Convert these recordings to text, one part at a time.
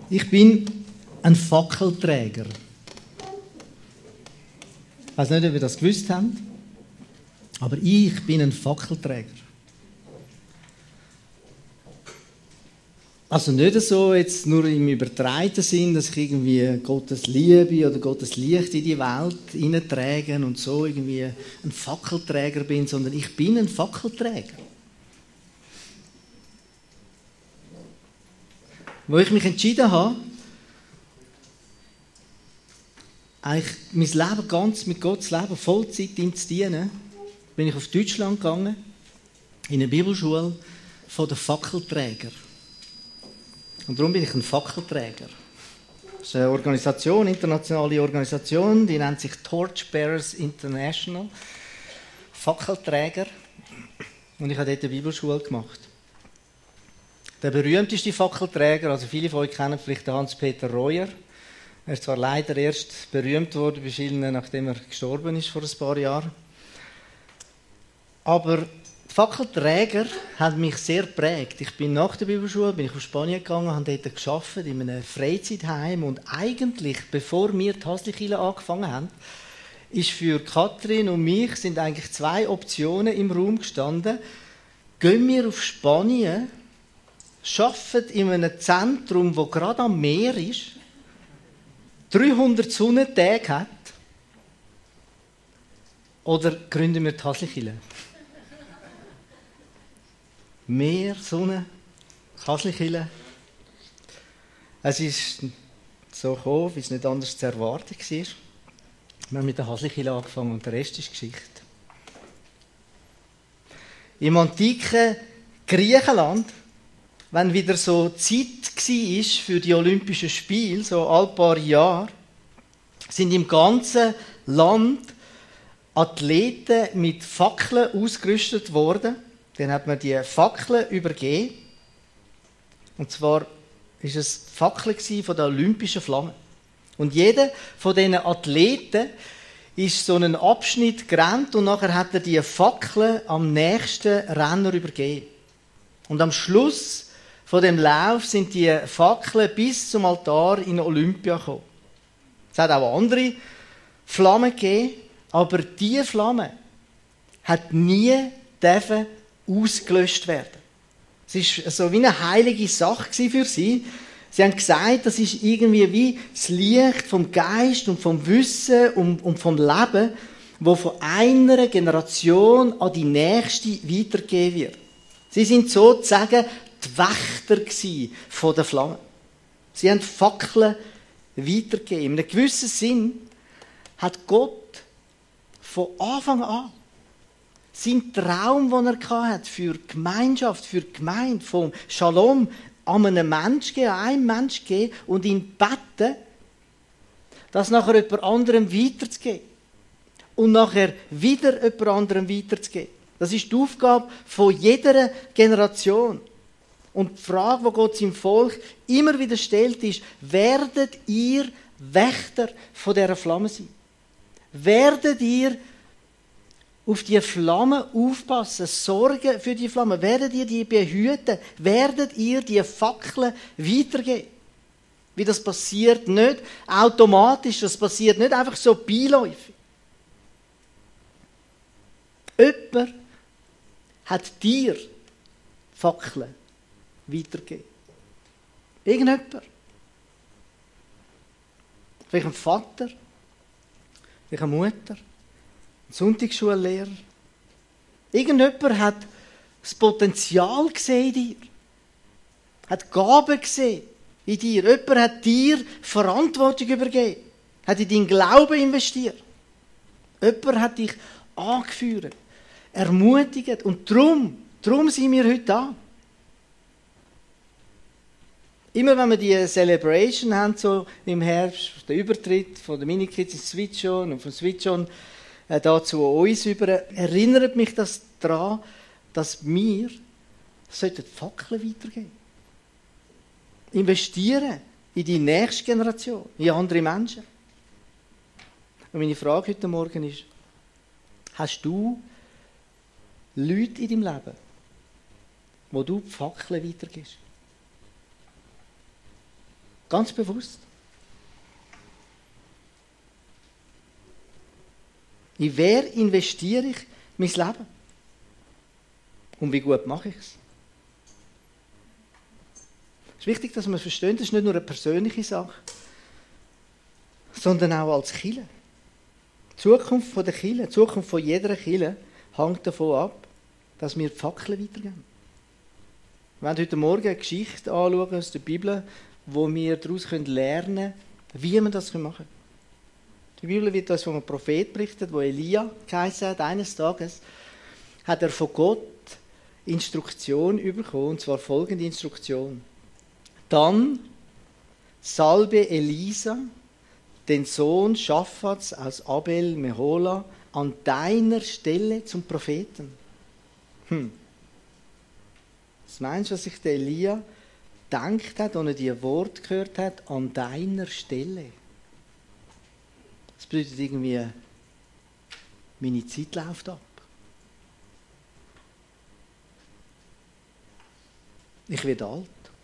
Ich bin ein Fackelträger. Ich weiß nicht, ob ihr das gewusst habt, aber ich bin ein Fackelträger. Also nicht so jetzt nur im übertreibenden Sinn, dass ich irgendwie Gottes Liebe oder Gottes Licht in die Welt hineinträge und so irgendwie ein Fackelträger bin, sondern ich bin ein Fackelträger. Wo ich mich entschieden habe, eigentlich mein Leben ganz mit Gottes Leben, Vollzeit ihm zu dienen, bin ich auf Deutschland gegangen, in eine Bibelschule von den Fackelträgern. Und darum bin ich ein Fackelträger. Das ist eine Organisation, eine internationale Organisation, die nennt sich Torchbearers International. Fackelträger. Und ich habe dort eine Bibelschule gemacht. Der berühmteste Fackelträger, also viele von euch kennen vielleicht Hans-Peter Reuer. Er ist zwar leider erst berühmt worden bei vielen, nachdem er gestorben ist vor ein paar Jahren. Aber die Fackelträger haben mich sehr geprägt. Ich bin nach der Bibelschule auf Spanien gegangen, habe dort gearbeitet, in einem Freizeitheim. Und eigentlich, bevor wir die Haslikirche angefangen haben, ist für Kathrin und mich sind eigentlich zwei Optionen im Raum gestanden. Gehen wir auf Spanien, arbeiten in einem Zentrum, das gerade am Meer ist, 300 Sonnentage hat, oder gründen wir die Haslikirche? Meer, Sonne, Haslikirche. Es ist so gekommen, wie es nicht anders zu erwarten war. Wir haben mit der Haslikirche angefangen und der Rest ist Geschichte. Im antiken Griechenland, wenn wieder so Zeit war für die Olympischen Spiele, so alle paar Jahre, sind im ganzen Land Athleten mit Fackeln ausgerüstet worden. Dann hat man die Fackeln übergeben. Und zwar war es Fackeln von der olympischen Flamme. Und jeder von diesen Athleten ist so einen Abschnitt gerannt und nachher hat er die Fackeln am nächsten Renner übergeben. Und am Schluss von dem Lauf sind die Fackeln bis zum Altar in Olympia gekommen. Es hat auch andere Flammen gegeben, aber diese Flamme hat nie ausgelöscht werden. Es war so wie eine heilige Sache für sie. Sie haben gesagt, das ist irgendwie wie das Licht vom Geist und vom Wissen und vom Leben, das von einer Generation an die nächste weitergegeben wird. Sie sind sozusagen die Wächter von der Flamme. Sie haben Fackeln weitergegeben. In einem gewissen Sinn hat Gott von Anfang an sein Traum, den er hatte, für Gemeinschaft, für die Gemeinde, vom Shalom, an einem Menschen geben, an einem Menschen geben und ihn beten, das nachher jemand anderem weiterzugeben. Und nachher wieder jemand anderem weiterzugeben. Das ist die Aufgabe von jeder Generation. Und die Frage, die Gott seinem Volk immer wieder stellt, ist, werdet ihr Wächter von dieser Flamme sein? Werdet ihr auf die Flamme aufpassen, sorgen für die Flamme? Werdet ihr die behüten? Werdet ihr die Fackeln weitergeben? Wie das passiert nicht automatisch, das passiert nicht einfach so beiläufig. Jemand hat dir Fackeln weitergegeben. Irgendjemand. Vielleicht ein Vater, vielleicht eine Mutter, ein Sonntagsschullehrer. Irgendjemand hat das Potenzial gesehen in dir. Hat Gaben gesehen in dir. Jemand hat dir Verantwortung übergeben. Hat in deinen Glauben investiert. Jemand hat dich angeführt, ermutigt. Und darum sind wir heute da. Immer wenn wir die Celebration haben, so im Herbst, der Übertritt von den Minikids ins Switch-On und vom Switch-On da zu uns über, erinnert mich das daran, dass wir Fackeln weitergeben. Investieren in die nächste Generation, in andere Menschen. Und meine Frage heute Morgen ist, hast du Leute in deinem Leben, wo du die Fackeln weitergibst? Ganz bewusst. In wer investiere ich mein Leben? Und wie gut mache ich es? Es ist wichtig, dass wir verstehen, das ist nicht nur eine persönliche Sache, sondern auch als Kirche. Die Zukunft der Kirche, die Zukunft von jeder Kirche hängt davon ab, dass wir die Fackeln weitergeben. Wir werden heute Morgen eine Geschichte anschauen aus der Bibel, wo wir daraus lernen können, wie wir das machen können. Die Bibel wird uns von einem Prophet berichtet, der Elia geheißen hat. Eines Tages hat er von Gott Instruktion bekommen, und zwar folgende Instruktion. Dann salbe Elisa, den Sohn Schaphats aus Abel Mehola, an deiner Stelle zum Propheten. Was meinst du, was sich der Elia gedacht hat, als er die Worte gehört hat, an deiner Stelle? Das bedeutet irgendwie, meine Zeit läuft ab. Ich werde alt.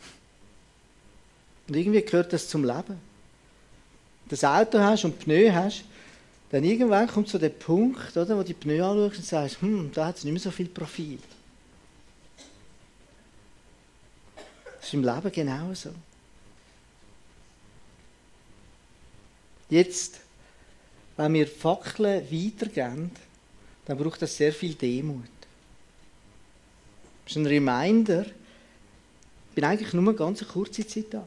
Und irgendwie gehört das zum Leben. Wenn du das Auto hast und Pneu hast, dann irgendwann kommt so der Punkt, oder, wo du die Pneu anschaust und sagst, da hat es nicht mehr so viel Profil. Das ist im Leben genauso. Jetzt, wenn wir Fackeln weitergeben, dann braucht das sehr viel Demut. Das ist ein Reminder, ich bin eigentlich nur eine ganz kurze Zeit da.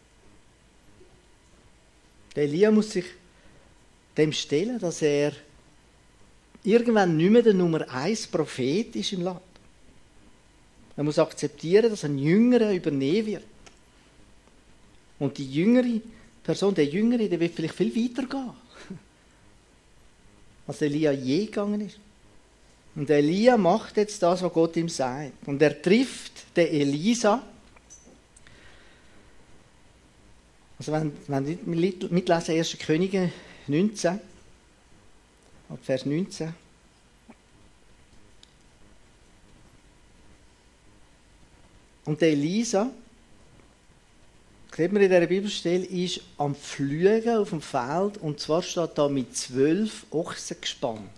Der Elia muss sich dem stellen, dass er irgendwann nicht mehr der Nummer 1 Prophet ist im Land. Er muss akzeptieren, dass ein Jüngerer übernehmen wird. Und die jüngere Person, der Jüngere, der wird vielleicht viel weiter gehen, als Elia je gegangen ist. Und Elia macht jetzt das, was Gott ihm sagt. Und er trifft den Elisa. Also wenn wir mitlesen, 1. Könige 19, ab Vers 19. Und der Elisa, sieht man in dieser Bibelstelle, ist am Pflügen auf dem Feld, und zwar steht da mit 12 Ochsengespann.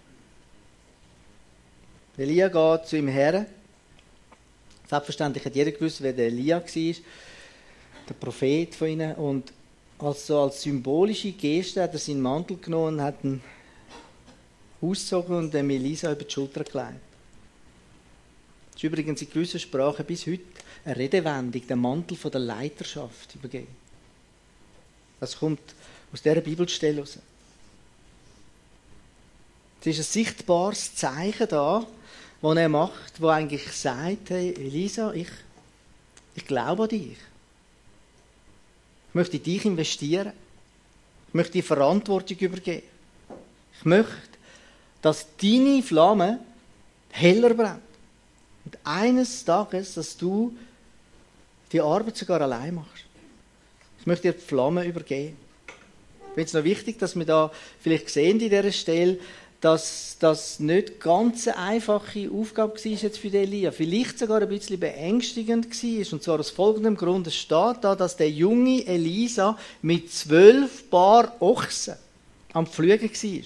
Elia geht zu ihm her. Selbstverständlich hat jeder gewusst, wer der Elia war, der Prophet von ihnen. Und als symbolische Geste hat er seinen Mantel genommen und hat ihn ausgezogen und dem Elisa über die Schulter gelegt. Das ist übrigens in gewissen Sprachen bis heute eine Redewendung, der Mantel von der Leiterschaft übergeben. Das kommt aus dieser Bibelstelle raus. Es ist ein sichtbares Zeichen da, das er macht, wo eigentlich sagt, hey Elisa, ich glaube an dich. Ich möchte in dich investieren. Ich möchte die Verantwortung übergeben. Ich möchte, dass deine Flamme heller brennt. Und eines Tages, dass du die Arbeit sogar allein machst. Ich möchte dir die Flamme übergeben. Ich finde es noch wichtig, dass wir da vielleicht sehen in dieser Stelle, dass das nicht ganz eine einfache Aufgabe war jetzt für Elia. Vielleicht sogar ein bisschen beängstigend war. Und zwar aus folgendem Grund. Es steht da, dass der junge Elisa mit 12 Paar Ochsen am Pflügen war.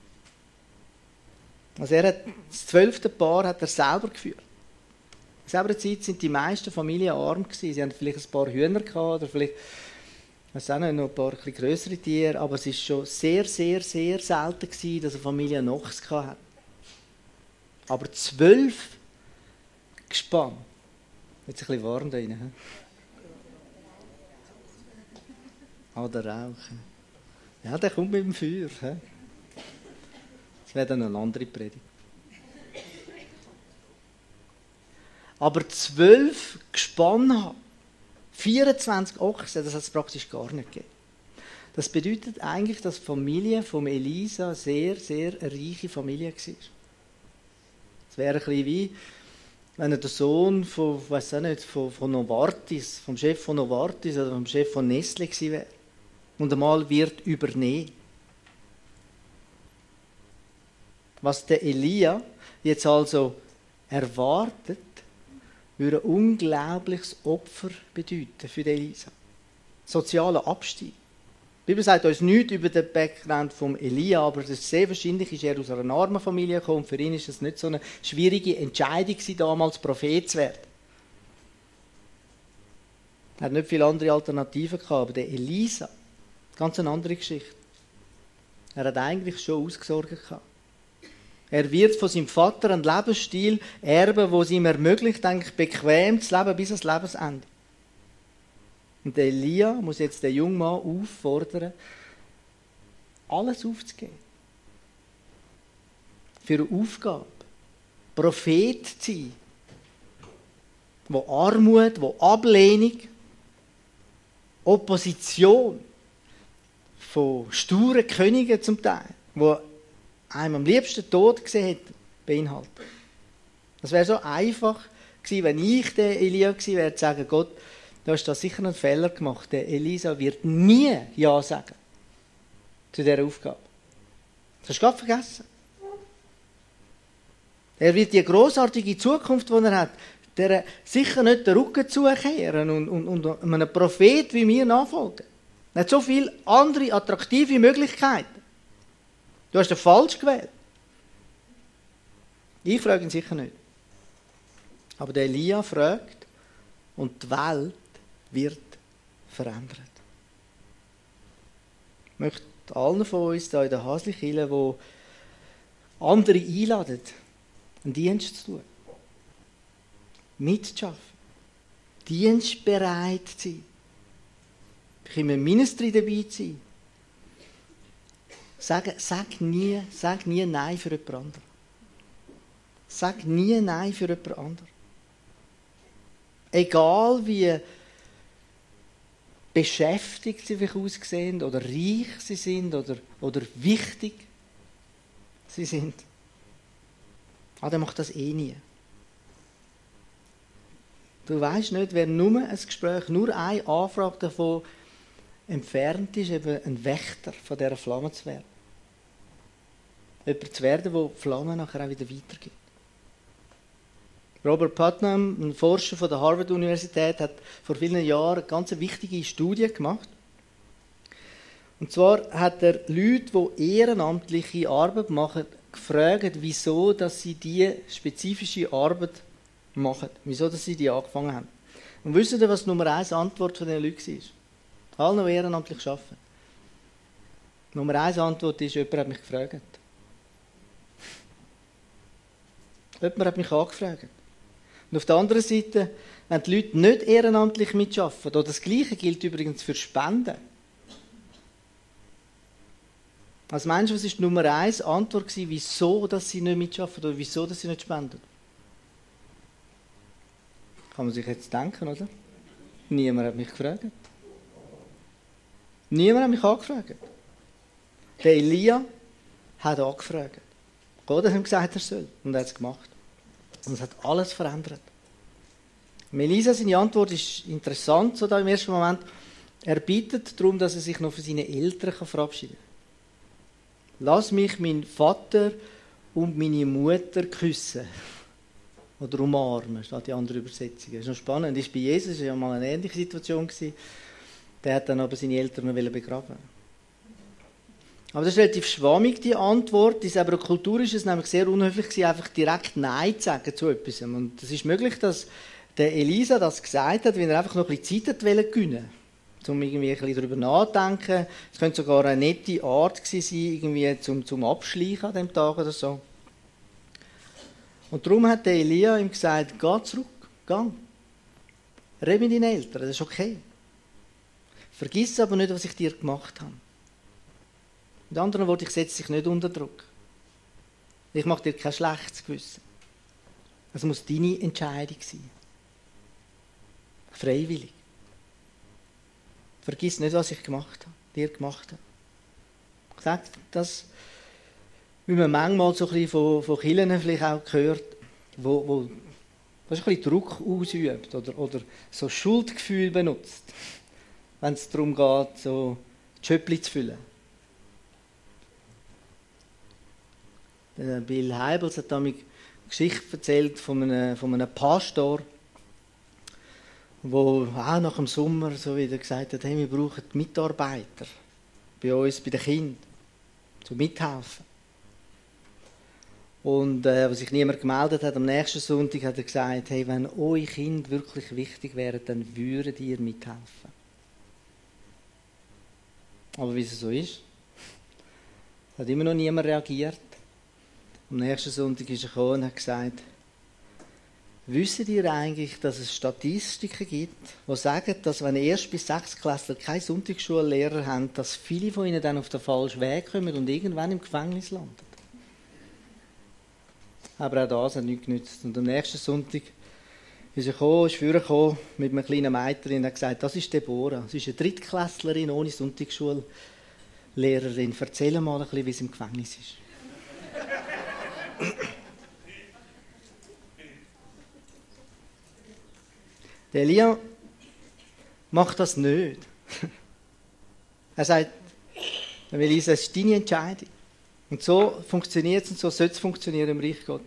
Also das 12. Paar hat er selber geführt. In selber Zeit sind die meisten Familien arm gewesen. Sie hatten vielleicht ein paar Hühner gehabt, oder vielleicht auch nicht, noch ein paar größere Tiere, aber es war schon sehr, sehr, sehr selten gewesen, dass eine Familie einen Ochs hatte. Aber 12 Gespann. Jetzt ein bisschen warm da rein. Der Rauch. Ja, der kommt mit dem Feuer. Das wäre dann eine andere Predigt. Aber 12 Gespann haben, 24 Ochsen, das hat es praktisch gar nicht gegeben. Das bedeutet eigentlich, dass die Familie von Elisa sehr, sehr eine reiche Familie war. Es wäre ein bisschen wie, wenn der Sohn von, weiss auch nicht, von Novartis, vom Chef von Novartis oder vom Chef von Nestle gewesen wäre und einmal wird übernehmen. Was der Elia jetzt also erwartet, würde ein unglaubliches Opfer bedeuten für Elisa. sozialer Abstieg. Die Bibel sagt uns nichts über den Background von Elia, aber es ist sehr wahrscheinlich, ist er aus einer armen Familie gekommen. Für ihn ist es nicht so eine schwierige Entscheidung gewesen, damals Prophet zu werden. Er hat nicht viele andere Alternativen gehabt, aber der Elisa, ganz eine andere Geschichte. Er hat eigentlich schon ausgesorgt gehabt. Er wird von seinem Vater einen Lebensstil erben, der es ihm ermöglicht, eigentlich bequem zu leben bis ans Lebensende. Und der Elia muss jetzt den jungen Mann auffordern, alles aufzugeben. Für eine Aufgabe. Prophet zu sein. Wo Armut, wo Ablehnung, Opposition von sturen Königen zum Teil, wo einem am liebsten Tod gesehen hätte, beinhaltet. Das wäre so einfach gewesen, wenn ich der Elia gewesen wäre, zu sagen, Gott, du hast da sicher einen Fehler gemacht. Der Elisa wird nie Ja sagen zu dieser Aufgabe. Das hast du gerade vergessen. Er wird die grossartige Zukunft, die er hat, der sicher nicht den Rücken zukehren und einem Prophet wie mir nachfolgen. Er hat so viele andere attraktive Möglichkeiten. Du hast den falsch gewählt. Ich frage ihn sicher nicht. Aber der Elia fragt und die Welt wird verändert. Ich möchte allen von uns hier in der Hasli-Kirche, die andere einladen, einen Dienst zu tun. Mitzuschaffen. Dienstbereit zu sein. Im Ministry dabei zu sein. Sag nie Nein für jemand anderen. Sag nie Nein für jemand anderen. Egal wie beschäftigt sie sich aussehen oder reich sie sind oder wichtig sie sind. Der macht das eh nie. Du weisst nicht, wer nur ein Gespräch, nur eine Anfrage davon entfernt ist, eben ein Wächter von dieser Flamme zu werden. Jemand zu werden, der die Flamme nachher auch wieder weitergibt. Robert Putnam, ein Forscher von der Harvard-Universität, hat vor vielen Jahren eine ganz wichtige Studie gemacht. Und zwar hat er Leute, die ehrenamtliche Arbeit machen, gefragt, wieso dass sie diese spezifische Arbeit machen. Wieso dass sie die angefangen haben. Und wisst ihr, was Nummer 1 Antwort von diesen Leuten war? Alle, die ehrenamtlich arbeiten. Nummer 1 Antwort ist, jemand hat mich gefragt. Jemand hat mich angefragt. Und auf der anderen Seite, wenn die Leute nicht ehrenamtlich mitarbeiten, oder das Gleiche gilt übrigens für Spenden. Als Mensch, was war die Nummer 1 Antwort gewesen, wieso dass sie nicht mitarbeiten oder wieso dass sie nicht spenden? Kann man sich jetzt denken, oder? Niemand hat mich gefragt. Niemand hat mich angefragt. Der Elia hat angefragt. Gott hat ihm gesagt, er soll. Und er hat es gemacht. Und es hat alles verändert. Elisa, seine Antwort ist interessant, so da im ersten Moment. Er bittet darum, dass er sich noch für seine Eltern verabschieden kann. Lass mich meinen Vater und meine Mutter küssen. Oder umarmen, steht die andere Übersetzung. Das ist noch spannend. Das war bei Jesus ja mal eine ähnliche Situation. Der hat dann aber seine Eltern noch begraben. Aber das ist relativ schwammig, die Antwort. In unserer Kultur ist es nämlich sehr unhöflich gewesen, einfach direkt Nein zu sagen zu etwas. Und es ist möglich, dass der Elisa das gesagt hat, weil er einfach noch ein bisschen Zeit gewinnen wollte, um irgendwie ein bisschen darüber nachzudenken. Es könnte sogar eine nette Art sein, irgendwie zum Abschleichen an diesem Tag oder so. Und darum hat der Elia ihm gesagt, geh zurück, geh. Red mit deinen Eltern, das ist okay. Vergiss aber nicht, was ich dir gemacht habe. Mit anderen Worten, ich setze dich nicht unter Druck. Ich mache dir kein schlechtes Gewissen. Es muss deine Entscheidung sein. Freiwillig. Vergiss nicht, was ich dir gemacht habe. Ich sage das, wie man manchmal so ein bisschen von Kirchen vielleicht auch hört, wo ein bisschen Druck ausübt oder so Schuldgefühl benutzt, wenn es darum geht, so Schöppli zu füllen. Bill Hybels hat da eine Geschichte erzählt von einem Pastor, wo auch nach dem Sommer so wieder gesagt hat, hey, wir brauchen Mitarbeiter bei uns, bei den Kindern, zum Mithelfen. Und als sich niemand gemeldet hat, am nächsten Sonntag hat er gesagt, hey, wenn eure Kinder wirklich wichtig wären, dann würdet ihr mithelfen. Aber wie es so ist, hat immer noch niemand reagiert. Am nächsten Sonntag ist er gekommen und hat gesagt, wisst ihr eigentlich, dass es Statistiken gibt, die sagen, dass wenn 1. bis 6. Klässler keine Sonntagsschullehrer haben, dass viele von ihnen dann auf den falschen Weg kommen und irgendwann im Gefängnis landen? Aber auch das hat nichts genützt. Und am nächsten Sonntag ist er vorgekommen mit einem kleinen Mädchen und hat gesagt, das ist Deborah. Sie ist eine Drittklässlerin ohne Sonntagsschullehrerin. Erzähl mal ein bisschen, wie es im Gefängnis ist. Der Elia macht das nicht. Er sagt, Elisa, es ist deine Entscheidung. Und so funktioniert es und so soll es funktionieren im Reich Gottes.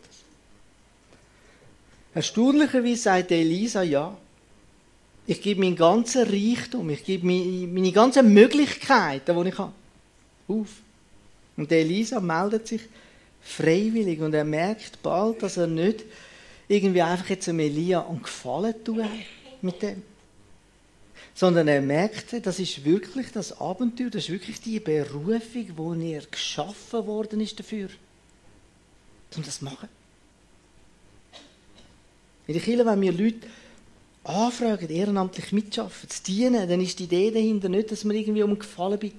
Erstaunlicherweise sagt Elisa ja. Ich gebe meinen ganzen Reichtum, ich gebe meine ganzen Möglichkeiten, die ich habe, auf. Und der Elisa meldet sich freiwillig und er merkt bald, dass er nicht irgendwie einfach jetzt einem Elia einen Gefallen tun mit dem. Sondern er merkte, das ist wirklich das Abenteuer, das ist wirklich die Berufung, wo er geschaffen worden ist dafür, um das zu machen. In der Kirche, wenn wir Leute anfragen, ehrenamtlich mitschaffen, zu dienen, dann ist die Idee dahinter nicht, dass wir irgendwie um einen Gefallen bitten.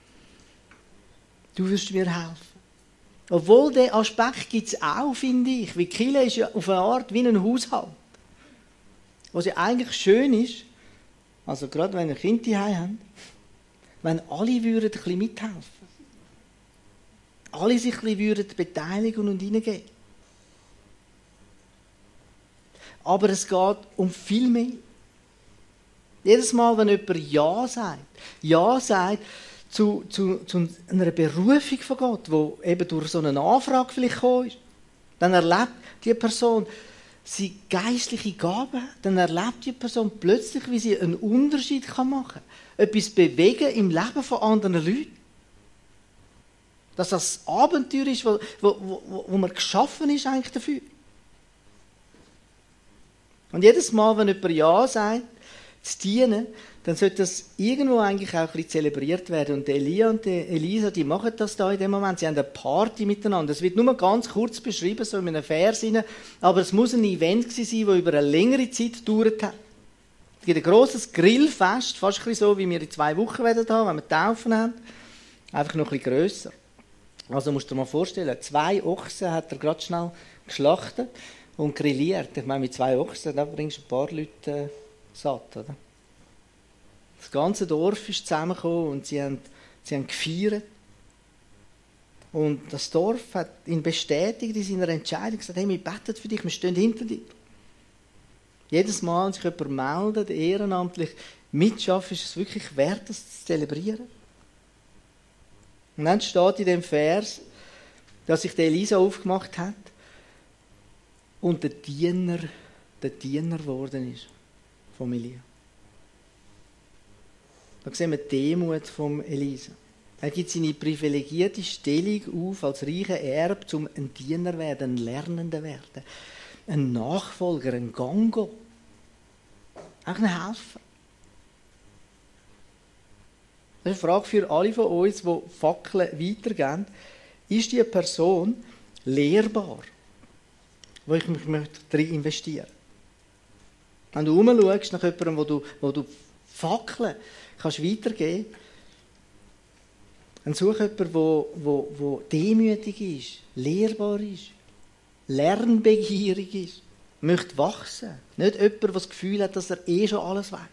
Du wirst mir helfen. Obwohl, den Aspekt gibt es auch, finde ich. Weil die Kirche ist ja auf eine Art wie ein Haushalt. Was ja eigentlich schön ist, also gerade wenn wir Kinder zu Hause haben, wenn alle würden ein bisschen mithelfen. Alle sich ein bisschen beteiligen und hineingeben. Aber es geht um viel mehr. Jedes Mal, wenn jemand Ja sagt zu einer Berufung von Gott, die eben durch so eine Anfrage vielleicht gekommen ist, dann erlebt die Person sie geistliche Gaben, dann erlebt die Person plötzlich, wie sie einen Unterschied machen kann. Etwas bewegen im Leben von anderen Leuten. Dass das Abenteuer ist, wo man geschaffen ist eigentlich dafür. Und jedes Mal, wenn jemand Ja sagt, zu dienen, dann sollte das irgendwo eigentlich auch ein bisschen zelebriert werden. Und Elia und Elisa, die machen das da in dem Moment. Sie haben eine Party miteinander. Es wird nur ganz kurz beschrieben, so in einem Vers rein, aber es muss ein Event gewesen sein, das über eine längere Zeit gedauert hat. Es gibt ein grosses Grillfest, fast ein bisschen so, wie wir in 2 Wochen werden haben, wenn wir Taufen haben. Einfach noch ein bisschen grösser. Also musst du dir mal vorstellen, 2 Ochsen hat er gerade schnell geschlachtet und grilliert. Ich meine, mit 2 Ochsen, da bringst du ein paar Leute satt, oder? Das ganze Dorf ist zusammengekommen und sie haben gefeiert. Und das Dorf hat ihn bestätigt in seiner Entscheidung, gesagt, hey, wir beten für dich, wir stehen hinter dir. Jedes Mal, wenn sich jemand meldet, ehrenamtlich mitschaffen, ist es wirklich wert, das zu zelebrieren. Und dann steht in dem Vers, dass sich der Elisa aufgemacht hat und der Diener geworden ist von Elia. Da sehen wir die Demut von Elisa. Er gibt seine privilegierte Stellung auf als reicher Erb, um ein Diener werden, ein Lernender werden, ein Nachfolger, ein Gango, auch ein Helfer. Das ist eine Frage für alle von uns, die Fackeln weitergeben. Ist diese Person lehrbar, wo ich mich darin investieren möchte? Wenn du umschaust nach jemandem, wo du Fackeln kannst weitergeben, dann suche jemanden, der demütig ist, lehrbar ist, lernbegierig ist, möchte wachsen. Nicht jemand, der das Gefühl hat, dass er schon alles weiß.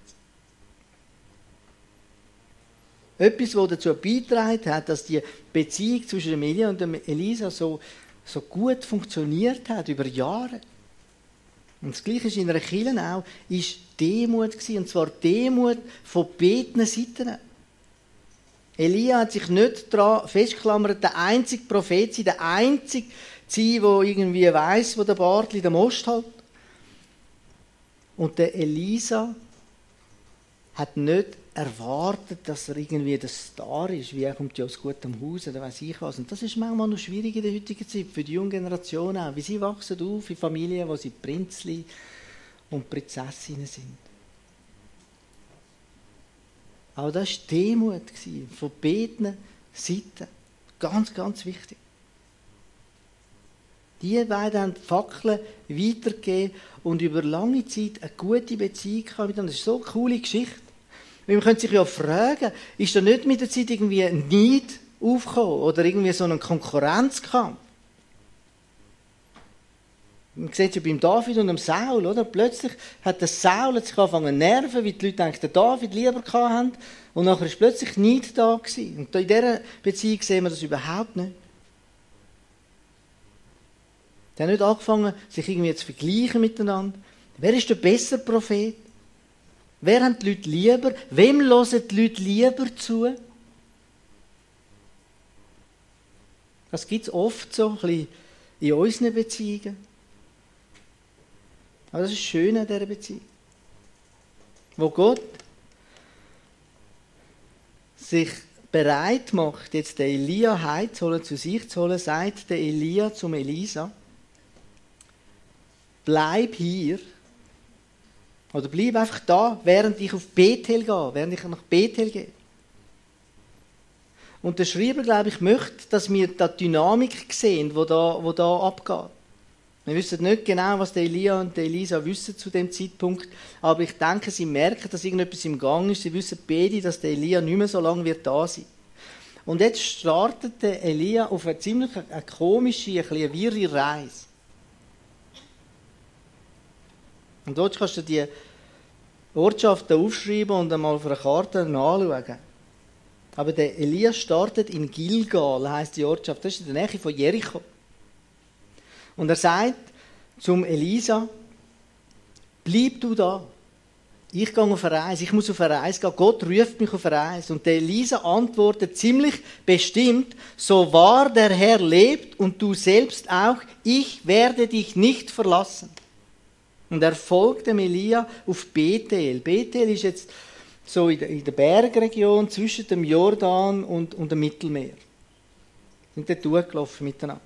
Etwas, das dazu beigetragen hat, dass die Beziehung zwischen Emilia und Elisa so gut funktioniert hat, über Jahre. Und das Gleiche ist in einer Kirche auch, ist Demut gewesen, und zwar Demut von beiden Seiten. Elia hat sich nicht daran festgeklammert, der einzige Prophet sein, der einzige sein, der irgendwie weiss, wo der Bartli den Most hält. Und der Elisa hat nicht erwartet, dass er irgendwie der Star ist, wie er kommt ja aus gutem Haus oder weiss ich was. Und das ist manchmal noch schwierig in der heutigen Zeit, für die junge Generation auch. Wie sie wachsen auf in Familien, wo sie Prinzli und Prinzessinnen sind. Aber das war Demut von beiden Seiten. Ganz, ganz wichtig. Die beiden haben die Fackeln weitergegeben und über lange Zeit eine gute Beziehung miteinander. Das ist so eine coole Geschichte. Man könnte sich ja fragen, ist da nicht mit der Zeit irgendwie ein Neid aufgekommen oder irgendwie so ein Konkurrenzkampf? Man sieht es ja beim David und dem Saul, oder? Plötzlich hat der Saul sich angefangen zu nerven, weil die Leute eigentlich den David lieber hatten. Und nachher war plötzlich Neid da gewesen. Und in dieser Beziehung sehen wir das überhaupt nicht. Die haben nicht angefangen, sich irgendwie zu vergleichen miteinander. Wer ist der bessere Prophet? Wer haben die Leute lieber? Wem hören die Leute lieber zu? Das gibt es oft so ein bisschen in unseren Beziehungen. Aber das ist das Schöne an dieser Beziehung. Wo Gott sich bereit macht, jetzt den Elia heimzuholen, zu sich zu holen, sagt der Elia zum Elisa: Bleib hier. Oder bleib einfach da, während ich auf Bethel gehe, während ich nach Bethel gehe. Und der Schreiber, glaube ich, möchte, dass wir die Dynamik sehen, die da abgeht. Wir wissen nicht genau, was der Elia und der Elisa wissen zu dem Zeitpunkt, aber ich denke, sie merken, dass irgendetwas im Gang ist. Sie wissen beide, dass der Elia nicht mehr so lange wird da sein. Und jetzt startet der Elia auf eine ziemlich komische, eine wirre Reise. Und dort kannst du die Ortschaften aufschreiben und einmal auf einer Karte anschauen. Aber der Elia startet in Gilgal, heisst die Ortschaft. Das ist in der Nähe von Jericho. Und er sagt zum Elisa: Bleib du da. Ich gehe auf eine Reise, ich muss auf eine Reise gehen. Gott ruft mich auf eine Reise. Und der Elisa antwortet ziemlich bestimmt: So wahr der Herr lebt und du selbst auch, ich werde dich nicht verlassen. Und er folgt dem Elia auf Bethel. Bethel ist jetzt so in der Bergregion zwischen dem Jordan und dem Mittelmeer. Sind dort durchgelaufen miteinander.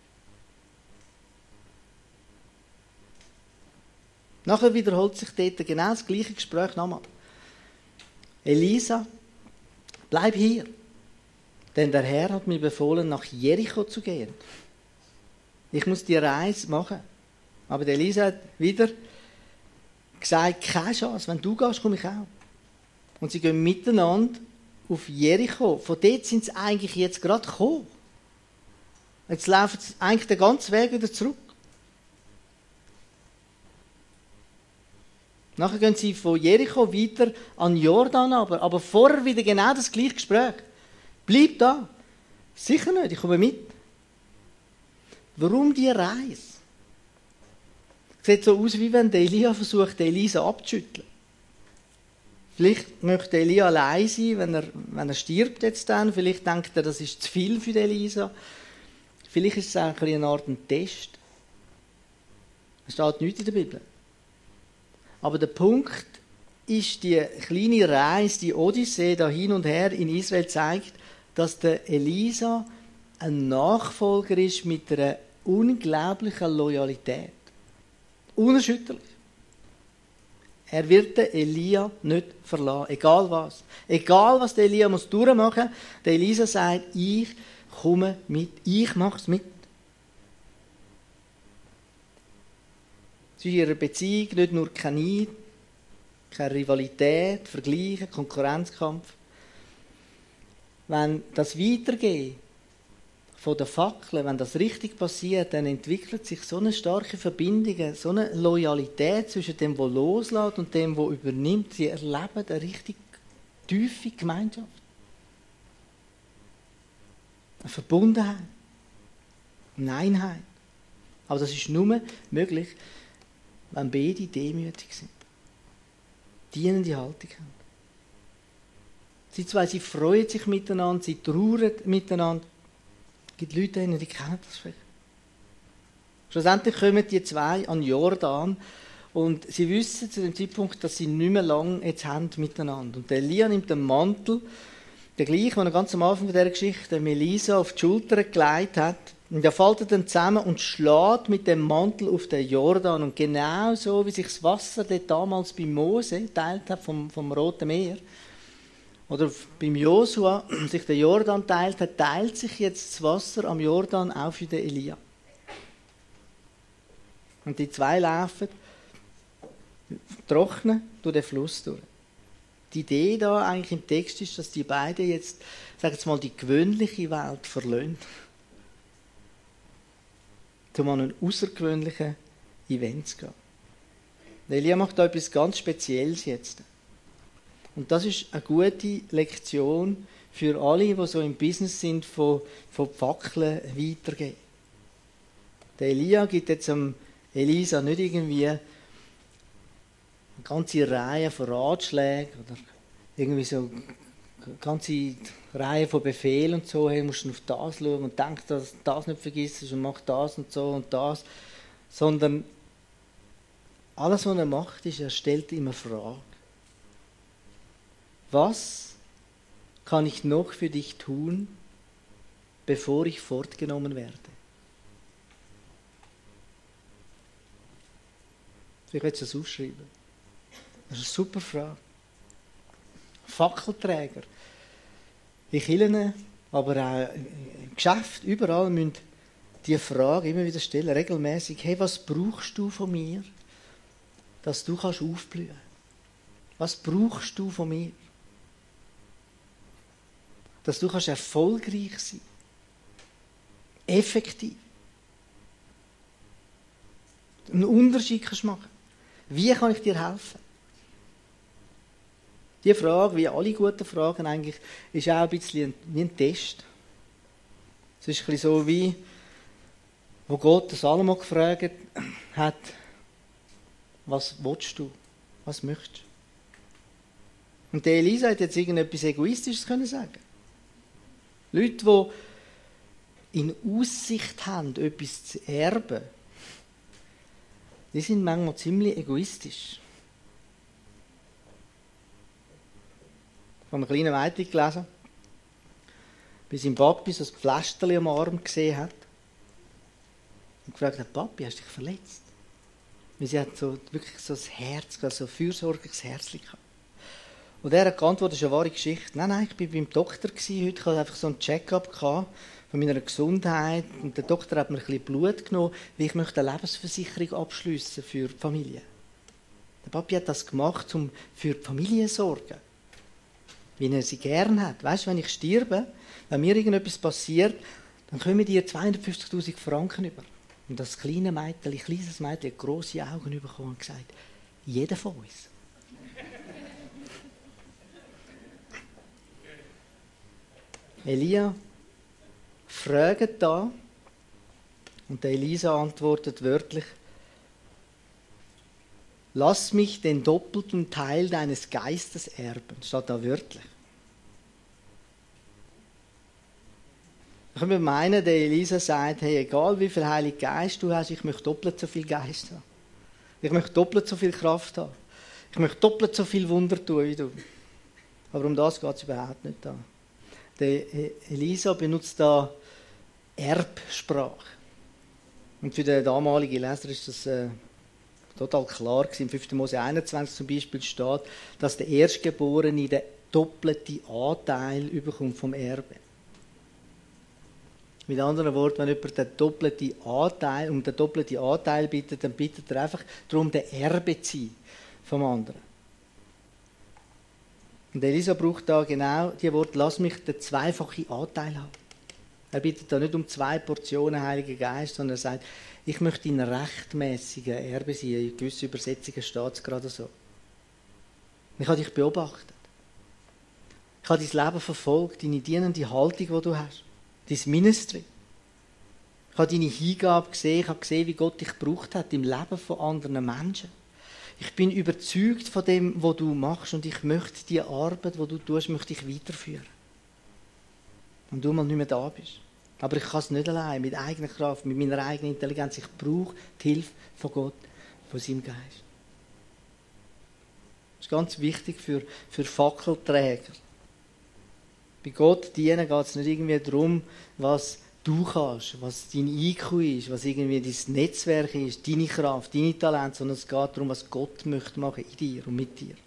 Nachher wiederholt sich dort genau das gleiche Gespräch nochmal. Elisa, bleib hier, denn der Herr hat mir befohlen, nach Jericho zu gehen. Ich muss die Reise machen. Aber der Elisa hat wieder gesagt, keine Chance, wenn du gehst, komme ich auch. Und sie gehen miteinander auf Jericho. Von dort sind sie eigentlich jetzt gerade gekommen. Jetzt laufen sie eigentlich den ganzen Weg wieder zurück. Nachher gehen sie von Jericho weiter an Jordan, aber vorher wieder genau das gleiche Gespräch. Bleib da. Sicher nicht, ich komme mit. Warum die Reise? Sieht so aus, wie wenn der Elia versucht, den Elisa abzuschütteln. Vielleicht möchte Elia allein sein, wenn er stirbt jetzt dann. Vielleicht denkt er, das ist zu viel für den Elisa. Vielleicht ist es auch eine Art Test. Es steht nichts in der Bibel. Aber der Punkt ist, die kleine Reise, die Odyssee da hin und her in Israel zeigt, dass der Elisa ein Nachfolger ist mit einer unglaublichen Loyalität. Unerschütterlich. Er wird den Elia nicht verlassen, egal was. Egal was der Elia muss durchmachen, der Elisa sagt, ich komme mit, ich mache es mit. Es ist in ihrer Beziehung nicht nur kein Neid, keine Rivalität, Vergleiche, Konkurrenzkampf. Wenn das Weitergehen von den Fackeln, wenn das richtig passiert, dann entwickelt sich so eine starke Verbindung, so eine Loyalität zwischen dem, der loslässt und dem, der übernimmt. Sie erleben eine richtig tiefe Gemeinschaft. Eine Verbundenheit. Eine Einheit. Aber das ist nur möglich, wenn beide demütig sind. Dienende Haltung haben. Sie zwei, sie freuen sich miteinander, sie trauern miteinander. Es gibt Leute, die kennen das vielleicht. Schlussendlich kommen die zwei an Jordan Und sie wissen zu dem Zeitpunkt, dass sie nicht mehr lange jetzt haben miteinander. Und der Elia nimmt den Mantel, der gleiche, den er ganz am Anfang dieser Geschichte Melisa auf die Schulter gelegt hat. Und er faltet ihn zusammen und schlägt mit dem Mantel auf den Jordan. Und genau so, wie sich das Wasser dort damals bei Mose geteilt hat vom Roten Meer, oder beim Josua sich der Jordan teilt hat, teilt sich jetzt das Wasser am Jordan auch für den Elia. Und die zwei laufen trocknen durch den Fluss durch. Die Idee da eigentlich im Text ist, dass die beiden jetzt, sagen wir mal, die gewöhnliche Welt verlassen, um an einen außergewöhnlichen Event zu gehen. Der Elia macht da etwas ganz Spezielles jetzt. Und das ist eine gute Lektion für alle, die so im Business sind, von Fackeln weitergeben. Der Elia gibt jetzt dem Elisa nicht irgendwie eine ganze Reihe von Ratschlägen oder irgendwie so eine ganze Reihe von Befehlen und so, hey, musst du auf das schauen und denk, dass du das nicht vergisst und mach das und so und das, sondern alles, was er macht, ist, er stellt immer Fragen. Was kann ich noch für dich tun, bevor ich fortgenommen werde? Ich werde es aufschreiben. Das ist eine super Frage. Fackelträger. In Kirchen, aber auch im Geschäft, überall müssen diese Frage immer wieder stellen, regelmäßig. Hey, was brauchst du von mir, dass du kannst aufblühen? Was brauchst du von mir? Dass du kannst erfolgreich sein. Effektiv. Einen Unterschied kannst machen. Wie kann ich dir helfen? Diese Frage, wie alle guten Fragen eigentlich, ist auch ein bisschen wie ein Test. Es ist ein bisschen so wie, wo Gott Salomo gefragt hat, was willst du? Was möchtest du? Und der Elisa hat jetzt irgendetwas Egoistisches können sagen. Leute, die in Aussicht haben, etwas zu erben, die sind manchmal ziemlich egoistisch. Ich habe eine kleine Mädchen gelesen, bis sein Papi so ein Pflasterchen am Arm gesehen hat und gefragt hat, Papi, hast du dich verletzt? Weil sie hat so, wirklich so ein Herz, so ein fürsorgliches Herz gehabt. Und er hat geantwortet, das ist eine wahre Geschichte. Nein, ich war beim Doktor heute, ich hatte einfach so einen Check-up von meiner Gesundheit und der Doktor hat mir ein bisschen Blut genommen, weil ich möchte eine Lebensversicherung abschliessen für die Familie. Der Papi hat das gemacht, um für die Familie zu sorgen, wie er sie gern hat. Weißt du, wenn ich sterbe, wenn mir irgendetwas passiert, dann kommen dir 250'000 Franken über. Und das kleines Mädchen, hat grosse Augen bekommen und gesagt, jeder von uns. Elia fragt da und der Elisa antwortet wörtlich, lass mich den doppelten Teil deines Geistes erben. Steht da wörtlich. Da können wir meinen, der Elisa sagt, hey, egal wie viel Heiligen Geist du hast, ich möchte doppelt so viel Geist haben. Ich möchte doppelt so viel Kraft haben. Ich möchte doppelt so viel Wunder tun wie du. Aber um das geht es überhaupt nicht da. Der Elisa benutzt da Erbsprache. Und für den damaligen Leser ist das total klar gewesen. Im 5. Mose 21 zum Beispiel steht, dass der Erstgeborene den doppelten Anteil überkommt vom Erbe. Mit anderen Worten, wenn jemand um den doppelten Anteil bittet, dann bittet er einfach darum, den Erbe zu sein vom anderen. Und Elisa braucht da genau die Worte, lass mich den zweifachen Anteil haben. Er bittet da nicht um 2 Portionen Heiligen Geist, sondern er sagt, ich möchte in rechtmäßigen Erbe sein. In gewissen Übersetzungen steht es gerade so. Ich habe dich beobachtet. Ich habe dein Leben verfolgt, deine dienende Haltung, die du hast. Dein Ministry. Ich habe deine Hingabe gesehen, ich habe gesehen, wie Gott dich gebraucht hat im Leben von anderen Menschen. Ich bin überzeugt von dem, was du machst und ich möchte die Arbeit, die du tust, möchte ich weiterführen. Und du mal nicht mehr da bist. Aber ich kann es nicht allein, mit eigener Kraft, mit meiner eigenen Intelligenz. Ich brauche die Hilfe von Gott, von seinem Geist. Das ist ganz wichtig für Fackelträger. Bei Gott dienen geht es nicht irgendwie darum, was du kannst, was dein IQ ist, was irgendwie dein Netzwerk ist, deine Kraft, deine Talente, sondern es geht darum, was Gott möchte machen in dir und mit dir.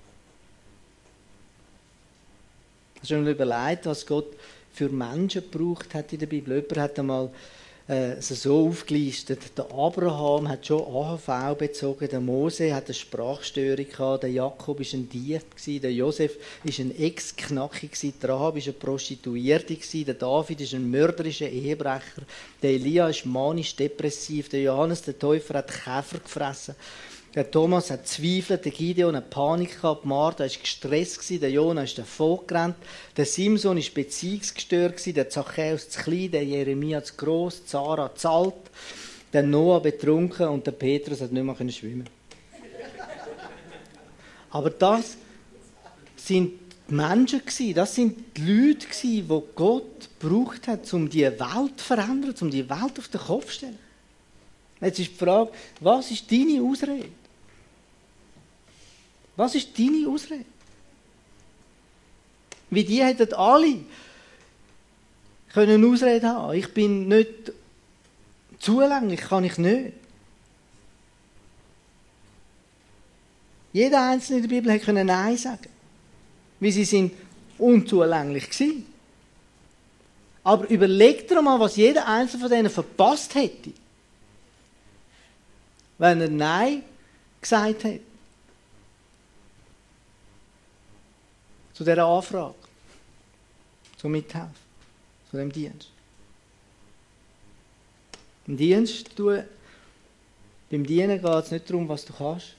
Hast du dir mal überlegt, was Gott für Menschen gebraucht hat in der Bibel? Jemand hat einmal so aufgelistet. Der Abraham hat schon AHV bezogen, der Mose hat eine Sprachstörung gehabt, der Jakob war ein Dieb, der Josef war ein Ex-Knacki, der Rahab war eine Prostituierte, der David ist ein mörderischer Ehebrecher, der Elia ist manisch-depressiv, der Johannes der Täufer hat Käfer gefressen, der Thomas hat zweifelt, der Gideon hat Panik gehabt, Martha war gestresst, der Jonah ist davongerannt, der Simson war beziehungsgestört, der Zachäus zu klein, der Jeremia zu gross, Sarah zu alt, der Noah betrunken und der Petrus hat nicht mehr schwimmen. Aber das sind die Menschen, das sind die Leute, die Gott gebraucht hat, um die Welt zu verändern, um die Welt auf den Kopf zu stellen. Jetzt ist die Frage, was ist deine Ausrede? Was ist deine Ausrede? Wie die hätten alle können Ausrede haben. Ich bin nicht zulänglich, kann ich nicht. Jeder Einzelne in der Bibel hätte Nein sagen, weil sie sind unzulänglich gewesen. Aber überleg dir mal, was jeder Einzelne von denen verpasst hätte, wenn er Nein gesagt hätte. Zu dieser Anfrage. Zum Mithelfen. Zu dem Dienst. Im Dienst, beim Dienen geht es nicht darum, was du kannst.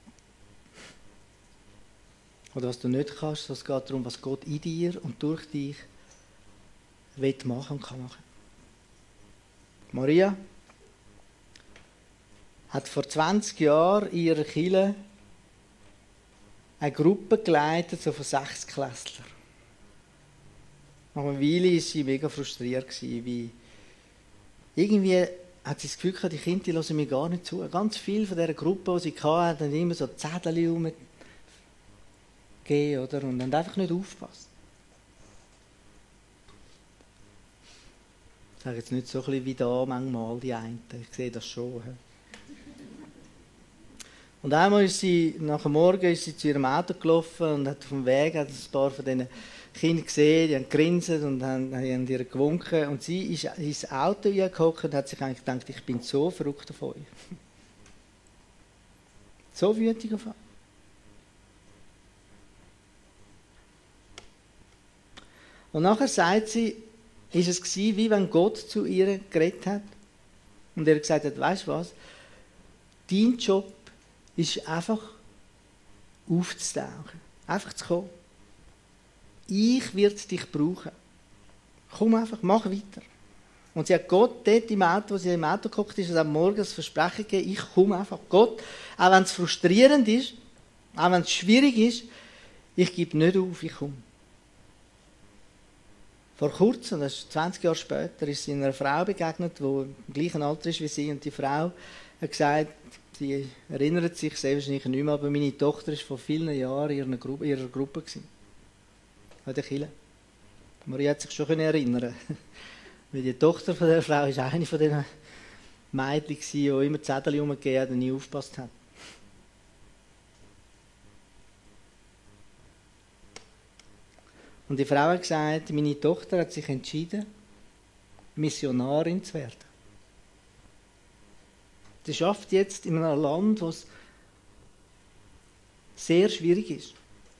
Oder was du nicht kannst, sondern es geht darum, was Gott in dir und durch dich will machen und kann machen. Maria hat vor 20 Jahren in ihrer Kirche eine Gruppe geleitet, so von 6 Klässlern. Nach einer Weile war sie mega frustriert, wie irgendwie hat sie das Gefühl gehabt, die Kinder hören mir gar nicht zu. Ganz viele von dieser Gruppe, die sie hatten, haben immer so Zettel herumgegeben, oder? Und haben einfach nicht aufgepasst. Ich sage jetzt nicht so ein bisschen wie da manchmal die einen. Ich sehe das schon. Und einmal ist sie, nach dem Morgen ist sie zu ihrem Auto gelaufen und hat auf dem Weg ein paar von diesen Kindern gesehen, die haben gegrinset und haben ihr gewunken. Und sie ist ins Auto eingehockt und hat sich eigentlich gedacht, ich bin so verrückt auf euch. So wütig auf euch. Und nachher sagt sie, ist es gewesen, wie wenn Gott zu ihr geredet hat und er gesagt hat, weißt du was, dein Job ist einfach aufzutauchen. Einfach zu kommen. Ich werde dich brauchen. Komm einfach, mach weiter. Und sie hat Gott dort im Auto, wo sie im Auto geguckt ist, am Morgen das Versprechen gegeben, ich komme einfach. Gott, auch wenn es frustrierend ist, auch wenn es schwierig ist, ich gebe nicht auf, ich komme. Vor kurzem, das ist 20 Jahre später, ist sie einer Frau begegnet, die im gleichen Alter ist wie sie. Und die Frau hat gesagt, sie erinnert sich sehr wahrscheinlich nicht mehr, aber meine Tochter war vor vielen Jahren in ihrer Gruppe. An der Kirche. Maria hat sich schon erinnern. Weil die Tochter von der Frau war eine von den Mädchen, die immer Zettel herumgegeben hat und nie aufgepasst hat. Und die Frau hat gesagt, meine Tochter hat sich entschieden, Missionarin zu werden. Sie schafft jetzt in einem Land, wo es sehr schwierig ist.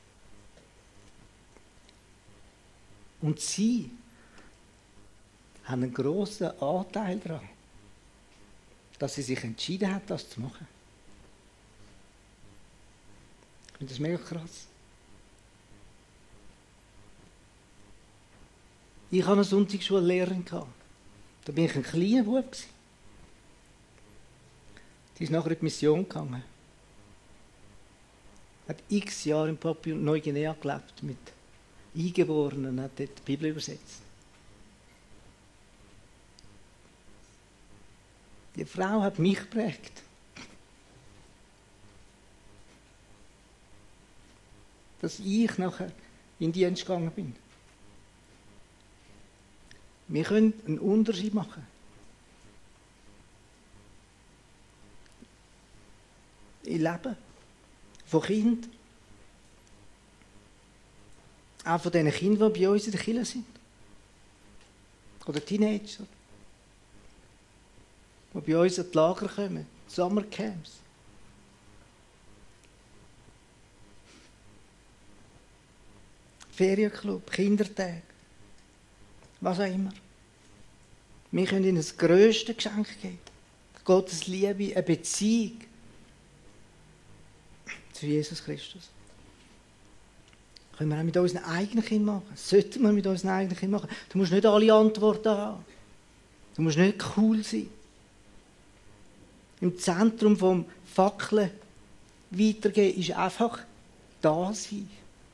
Und sie haben einen grossen Anteil daran, dass sie sich entschieden hat, das zu machen. Ich finde das mega krass. Ich hatte eine Sonntagsschullehrerin. Da war ich ein kleiner Bub. Die ist nachher in die Mission gegangen. Hat x Jahre in Papua-Neuguinea gelebt, mit Eingeborenen, und hat dort die Bibel übersetzt. Die Frau hat mich geprägt. dass ich nachher in den Dienst gegangen bin. Wir können einen Unterschied machen. Im Leben. Von Kindern. Auch von diesen Kindern, die bei uns in der Kirche sind. Oder Teenager. Die bei uns in die Lager kommen. Sommercamps. Ferienclub, Kindertage. Was auch immer. Wir können ihnen das grösste Geschenk geben. Gottes Liebe, eine Beziehung zu Jesus Christus. Können wir auch mit unseren eigenen Kindern machen. Sollten wir mit unseren eigenen Kindern machen. Du musst nicht alle Antworten haben. Du musst nicht cool sein. Im Zentrum vom Fackeln weitergehen ist einfach da sein.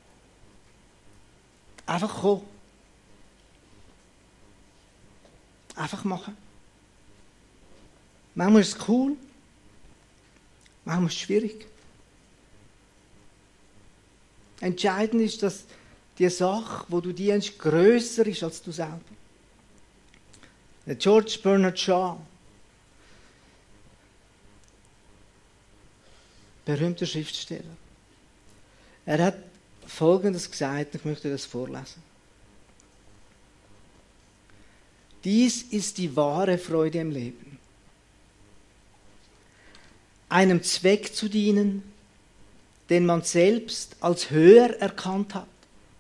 Einfach kommen. Einfach machen. Manchmal ist es cool, manchmal ist es schwierig. Entscheidend ist, dass die Sache, wo du dienst, grösser ist als du selber. Der George Bernard Shaw, berühmter Schriftsteller, er hat Folgendes gesagt, ich möchte das vorlesen. Dies ist die wahre Freude im Leben. Einem Zweck zu dienen, den man selbst als höher erkannt hat.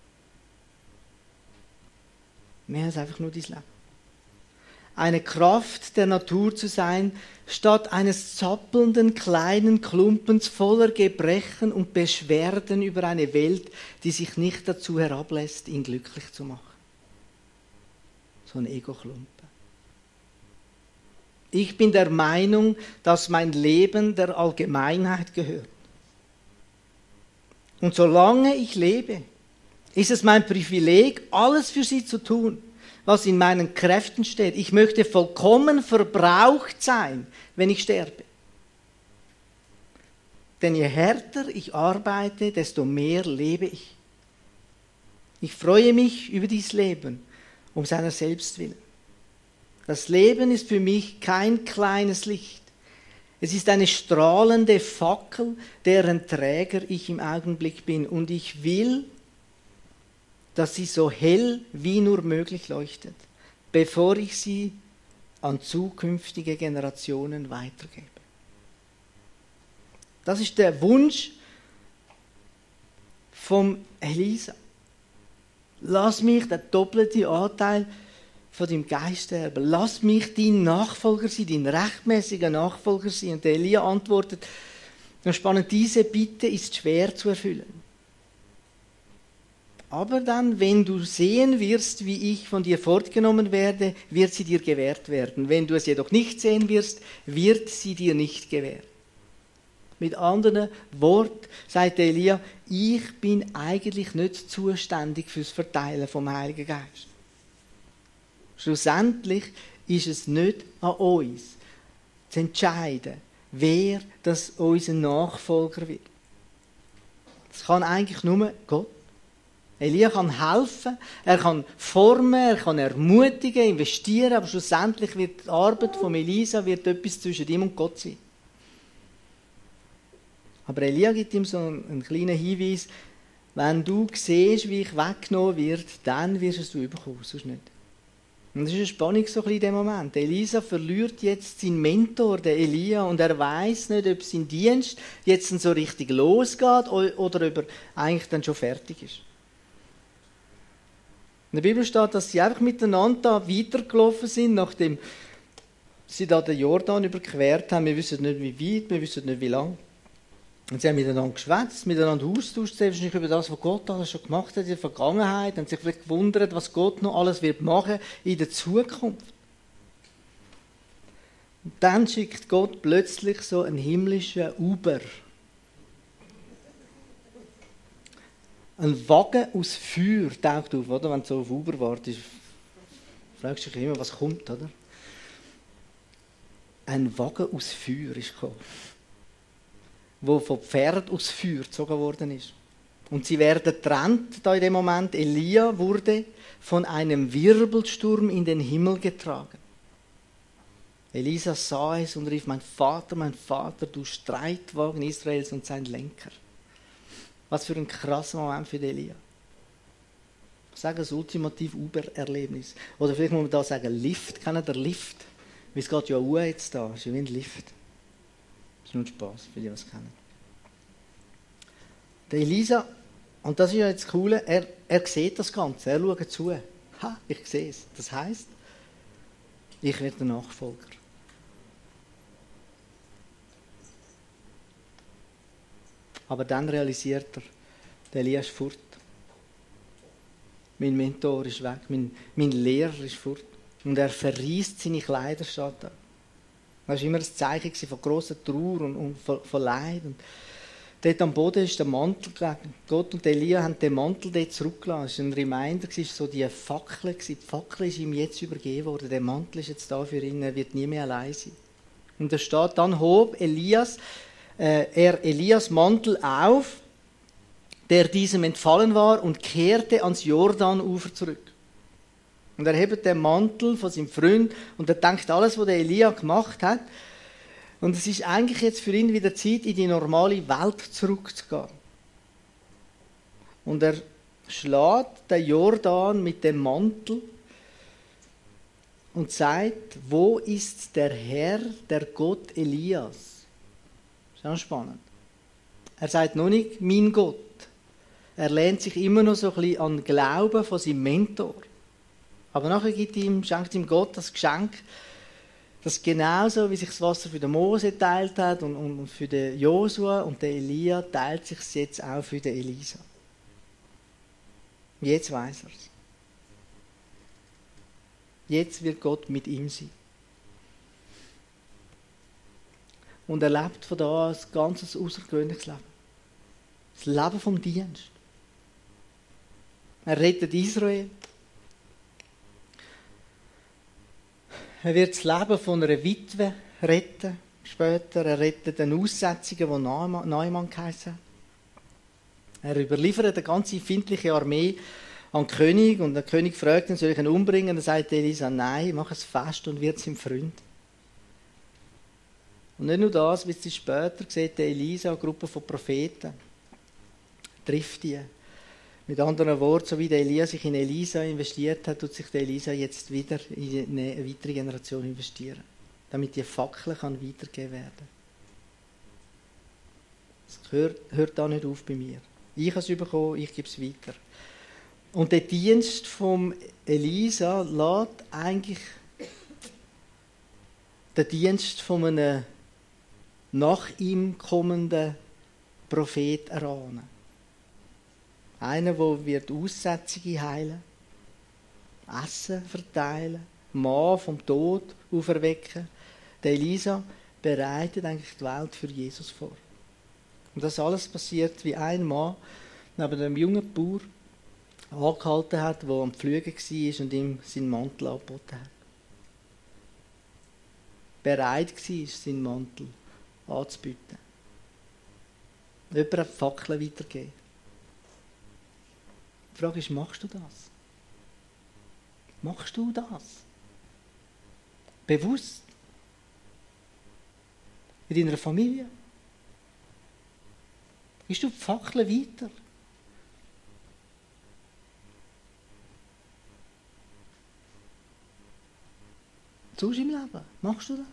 Mehr als einfach nur dein Leben. Eine Kraft der Natur zu sein, statt eines zappelnden kleinen Klumpens voller Gebrechen und Beschwerden über eine Welt, die sich nicht dazu herablässt, ihn glücklich zu machen. So ein Ego-Klumpen. Ich bin der Meinung, dass mein Leben der Allgemeinheit gehört. Und solange ich lebe, ist es mein Privileg, alles für sie zu tun, was in meinen Kräften steht. Ich möchte vollkommen verbraucht sein, wenn ich sterbe. Denn je härter ich arbeite, desto mehr lebe ich. Ich freue mich über dieses Leben, um seiner selbst willen. Das Leben ist für mich kein kleines Licht. Es ist eine strahlende Fackel, deren Träger ich im Augenblick bin. Und ich will, dass sie so hell wie nur möglich leuchtet, bevor ich sie an zukünftige Generationen weitergebe. Das ist der Wunsch von Elisa. Lass mich den doppelten Anteil von deinem Geist erben. Lass mich dein Nachfolger sein, dein rechtmäßiger Nachfolger sein. Und Elia antwortet, spannend, diese Bitte ist schwer zu erfüllen. Aber dann, wenn du sehen wirst, wie ich von dir fortgenommen werde, wird sie dir gewährt werden. Wenn du es jedoch nicht sehen wirst, wird sie dir nicht gewährt. Mit anderen Worten sagt Elia, ich bin eigentlich nicht zuständig fürs Verteilen vom Heiligen Geist. Schlussendlich ist es nicht an uns zu entscheiden, wer das unser Nachfolger wird. Das kann eigentlich nur Gott. Elia kann helfen, er kann formen, er kann ermutigen, investieren, aber schlussendlich wird die Arbeit von Elisa etwas zwischen ihm und Gott sein. Aber Elia gibt ihm so einen kleinen Hinweis, wenn du siehst, wie ich weggenommen werde, dann wirst es du bekommen, sonst nicht. Und das ist eine Spannung so ein bisschen in dem Moment. Elisa verliert jetzt seinen Mentor, den Elia, und er weiß nicht, ob sein Dienst jetzt so richtig losgeht oder ob er eigentlich dann schon fertig ist. In der Bibel steht, dass sie einfach miteinander da weitergelaufen sind, nachdem sie da den Jordan überquert haben. Wir wissen nicht, wie weit, wir wissen nicht, wie lang. Und sie haben miteinander geschwätzt, miteinander austauscht, wahrscheinlich über das, was Gott alles schon gemacht hat in der Vergangenheit, haben sich vielleicht gewundert, was Gott noch alles wird machen in der Zukunft. Und dann schickt Gott plötzlich so einen himmlischen Uber. Ein Wagen aus Feuer taucht auf, oder? Wenn du so auf Uber wartest, fragst du dich immer, was kommt, oder? Ein Wagen aus Feuer ist gekommen, wo vom Pferd aus Feuer gezogen worden ist. Und sie werden getrennt da in dem Moment. Elia wurde von einem Wirbelsturm in den Himmel getragen. Elisa sah es und rief, mein Vater, du Streitwagen Israels und sein Lenker. Was für ein krasser Moment für Elia. Ich sage das ultimative Uber-Erlebnis. Oder vielleicht muss man da sagen, Lift. Kennt ihr Lift? Weil es geht ja auch jetzt da. Es ist ja wie ein Lift. Das ist nur Spass, für die, die es kennen. Der Elisa, und das ist ja jetzt das Coole, er sieht das Ganze, er schaut zu. Ha, ich sehe es. Das heisst, ich werde der Nachfolger. Aber dann realisiert er, der Elia ist fort. Mein Mentor ist weg, mein Lehrer ist fort. Und er verriesst seine Kleider, steht da. Das war immer ein Zeichen von grosser Trauer und von Leid. Und dort am Boden ist der Mantel gelegen. Gott und Elia haben den Mantel dort zurückgelassen. Das war ein Reminder, das war so die Fackel. Die Fackel ist ihm jetzt übergeben worden. Der Mantel ist jetzt da für ihn, er wird nie mehr allein sein. Und da steht, dann hob Elias Mantel auf, der diesem entfallen war, und kehrte ans Jordanufer zurück. Und er hebt den Mantel von seinem Freund und er denkt, alles, was der Elia gemacht hat. Und es ist eigentlich jetzt für ihn wieder Zeit, in die normale Welt zurückzugehen. Und er schlägt den Jordan mit dem Mantel und sagt, wo ist der Herr, der Gott Elias? Das ist auch spannend. Er sagt noch nicht, mein Gott. Er lehnt sich immer noch so ein bisschen an den Glauben von seinem Mentor. Aber nachher schenkt ihm Gott das Geschenk, dass genauso wie sich das Wasser für den Mose geteilt hat und für den Josua und den Elia, teilt sich es jetzt auch für den Elisa. Jetzt weiß er es. Jetzt wird Gott mit ihm sein. Und er lebt von da ein ganz außergewöhnliches Leben. Das Leben vom Dienst. Er rettet Israel. Er wird das Leben von einer Witwe retten. Später. Er rettet den Aussätzigen, der Naaman geheißen hat. Er überliefert eine ganze findliche Armee an den König. Und der König fragt ihn, soll ich ihn umbringen? Und dann sagt Elisa, nein, mach es fest und wird sein Freund. Und nicht nur das, bis später sieht Elisa eine Gruppe von Propheten. Trifft die. Mit anderen Worten, so wie der Elia sich in Elisa investiert hat, tut sich der Elisa jetzt wieder in eine weitere Generation investieren. Damit die Fackel kann weitergegeben werden. Es hört da nicht auf bei mir. Ich habe es bekommen, ich gebe es weiter. Und der Dienst von Elisa lässt eigentlich den Dienst von einem nach ihm kommenden Prophet erahnen. Einer, der Aussätzige heilen, Essen verteilen, Mann vom Tod auferwecken. Der Elisa bereitet eigentlich die Welt für Jesus vor. Und das alles passiert, wie ein Mann neben einem jungen Bauer angehalten hat, der am Pflügen war und ihm seinen Mantel angeboten hat. Bereit war, seinen Mantel anzubieten. Jemand hat Fackeln weitergegeben. Die Frage ist, machst du das? Machst du das? Bewusst? In deiner Familie? Gibst du die Fackeln weiter? Sonst im Leben? Machst du das?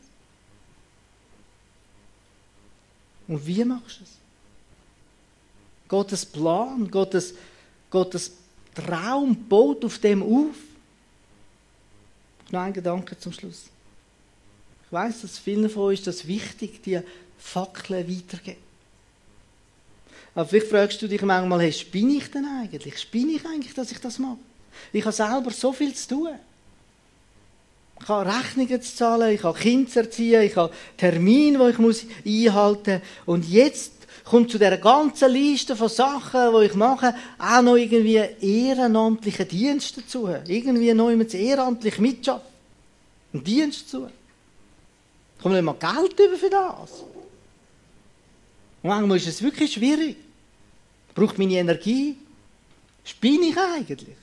Und wie machst du es? Gottes Plan, Gottes Traum baut auf dem auf. Noch ein Gedanke zum Schluss. Ich weiss, dass vielen von euch das wichtig, die Fackeln weitergeben. Aber vielleicht fragst du dich manchmal, hey, spinne ich denn eigentlich? Spinne ich eigentlich, dass ich das mache? Ich habe selber so viel zu tun. Ich habe Rechnungen zu zahlen, ich habe Kinder zu erziehen, ich habe Termine, die ich einhalten muss. Und jetzt kommt zu dieser ganzen Liste von Sachen, die ich mache, auch noch irgendwie ehrenamtliche Dienst dazu. Irgendwie noch immer ehrenamtlich mitschaffen. Einen Dienst dazu. Ich komme nicht mal Geld über für das. Und manchmal ist es wirklich schwierig. Braucht meine Energie? Spinne ich eigentlich?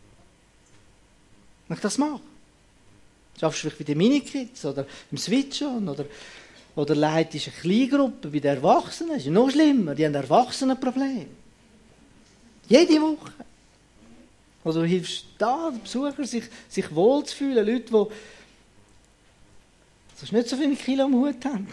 Wenn ich das mache? Schaffst du vielleicht bei den Minikids oder im Switch on oder leitest eine Kleingruppe bei den Erwachsenen? Das ist ja noch schlimmer, die haben Erwachsenenprobleme. Jede Woche. Also du hilfst da den Besuchern, sich wohlzufühlen, Leute, die sonst nicht so viele Kilo am Hut haben.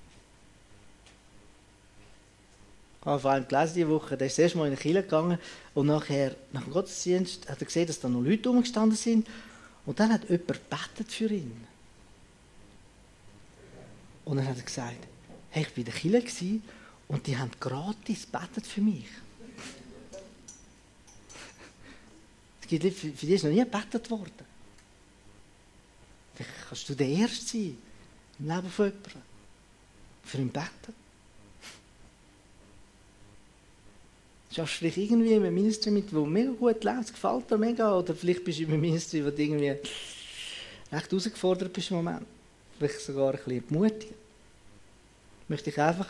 Ich habe vor allem gelesen diese Woche, der ist das erste Mal in die Kirche gegangen und nachher, nach dem Gottesdienst, hat er gesehen, dass da noch Leute rumgestanden sind und dann hat jemand gebetet für ihn. Und dann hat er gesagt, hey, ich war in der Kirche und die haben gratis gebetet für mich. Für die ist noch nie gebetet worden. Vielleicht kannst du der Erste sein im Leben von jemandem. Für ihn beten. Schaffst du vielleicht irgendwie in einem Ministry mit, das mega gut läuft, gefällt dir mega, oder vielleicht bist du in einem Ministry, wo du irgendwie recht herausgefordert bist im Moment. Vielleicht sogar ein bisschen entmutigen. Ich möchte dich einfach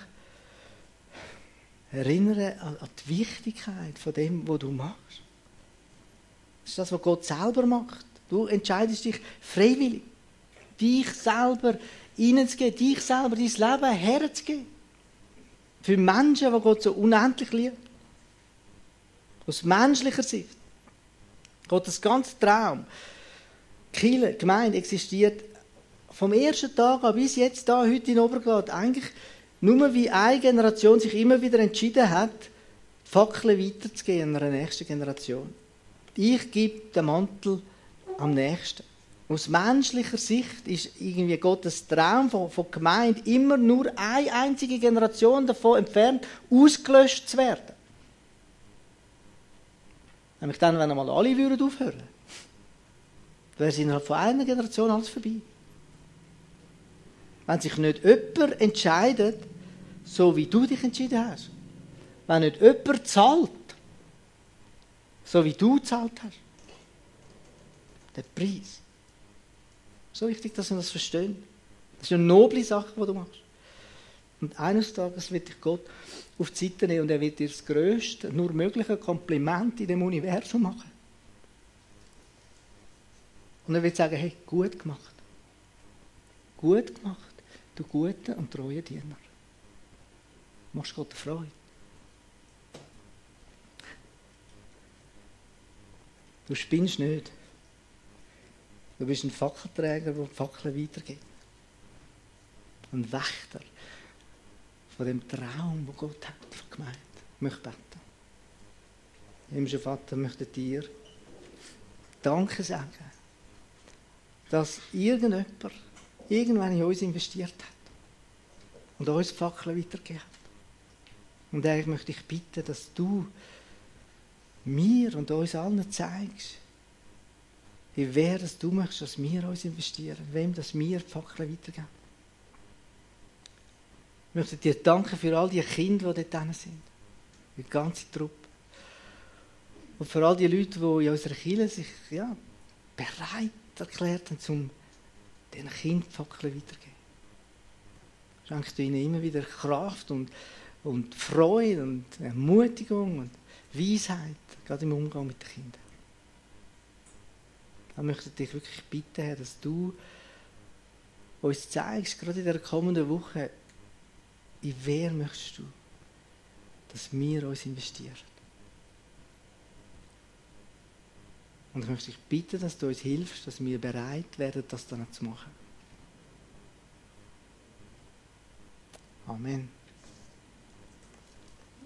erinnern an die Wichtigkeit von dem, was du machst. Das ist das, was Gott selber macht. Du entscheidest dich freiwillig, dich selber hineinzugeben, dich selber dein Leben herzugeben. Für Menschen, die Gott so unendlich liebt. Aus menschlicher Sicht. Gottes ganzer Traum. Die Gemeinde existiert vom ersten Tag an bis jetzt da, heute in Oberglatt, eigentlich nur wie eine Generation sich immer wieder entschieden hat, die Fackeln weiterzugeben an einer nächsten Generation. Ich gebe den Mantel am Nächsten. Aus menschlicher Sicht ist irgendwie Gottes Traum von Gemeinde immer nur eine einzige Generation davon entfernt, ausgelöscht zu werden. Nämlich dann, wenn einmal alle aufhören würden, wäre es innerhalb von einer Generation alles vorbei. Wenn sich nicht jemand entscheidet, so wie du dich entschieden hast, wenn nicht jemand zahlt, so wie du gezahlt hast, der Preis. So wichtig, dass wir das verstehen. Das ist eine noble Sache, die du machst. Und eines Tages wird dich Gott auf die Seite nehmen und er wird dir das grösste, nur mögliche Kompliment in dem Universum machen. Und er wird sagen, hey, gut gemacht. Gut gemacht, du guter und treuer Diener. Du machst Gott eine Freude. Du spinnst nicht. Du bist ein Fackelträger, der die Fackeln weitergibt. Ein Wächter von dem Traum, den Gott hat von der Gemeinde. Ich möchte beten. Himmlischer Vater, möchte dir Danke sagen, dass irgendjemand irgendwann in uns investiert hat und uns die Fackeln weitergegeben hat. Und ich möchte dich bitten, dass du mir und uns allen zeigst, in wer das du möchtest, dass wir uns investieren, wem dass wir die Fackeln weitergeben. Ich möchte dir danken für all die Kinder, die dort sind. Die ganze Truppe. Und für all die Leute, die in unserer Kirche sich bereit erklärt haben, um diesen Kindern die Fackeln weiterzugeben. Schenkst du ihnen immer wieder Kraft und Freude und Ermutigung und Weisheit, gerade im Umgang mit den Kindern. Ich möchte dich wirklich bitten, Herr, dass du uns zeigst, gerade in der kommenden Woche, in wer möchtest du, dass wir uns investieren. Und ich möchte dich bitten, dass du uns hilfst, dass wir bereit werden, das dann zu machen. Amen.